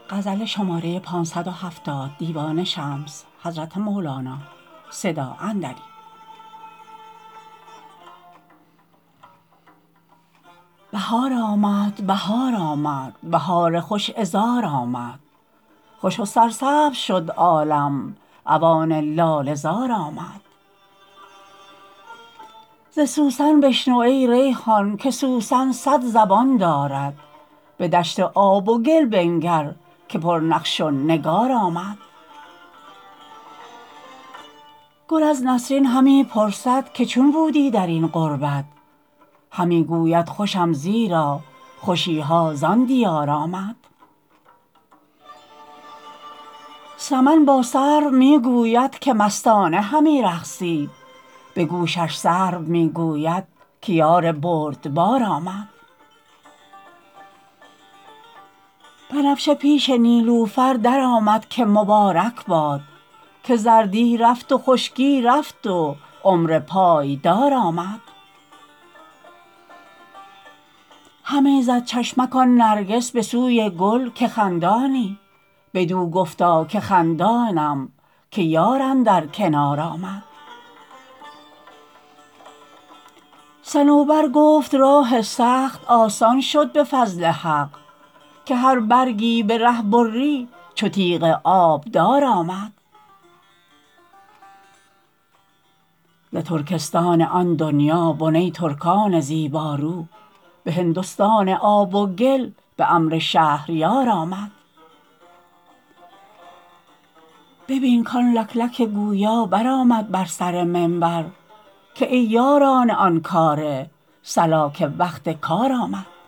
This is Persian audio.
بهار آمد بهار آمد بهار خوش عذار آمد خوش و سرسبز شد عالم اوان لاله زار آمد ز سوسن بشنو ای ریحان که سوسن صد زبان دارد به دشت آب و گل بنگر که پرنقش و نگار آمد گل از نسرین همی پرسد که چون بودی در این غربت همی گوید خوشم زیرا خوشی ها زان دیار آمد سمن با سرو می گوید که مستانه همی رقصی به گوشش سرو می گوید که یار بردبار آمد بنفشه پیش نیلوفر درآمد که مبارک باد که زردی رفت و خشکی رفت و عمر پایدار آمد همی زد چشمک آن نرگس به سوی گل که خندانی بدو گفتا که خندانم که یار اندر کنار آمد صنوبر گفت راه سخت آسان شد به فضل حق که هر برگی به ره بری چو تیغ آبدار آمد ز ترکستان آن دنیا بنه ترکان زیبارو به هندستان آب و گل به امر شهریار آمد ببین کان لک لک گویا برآمد بر سر منبر که ای یاران آن کاره صلا که وقت کار آمد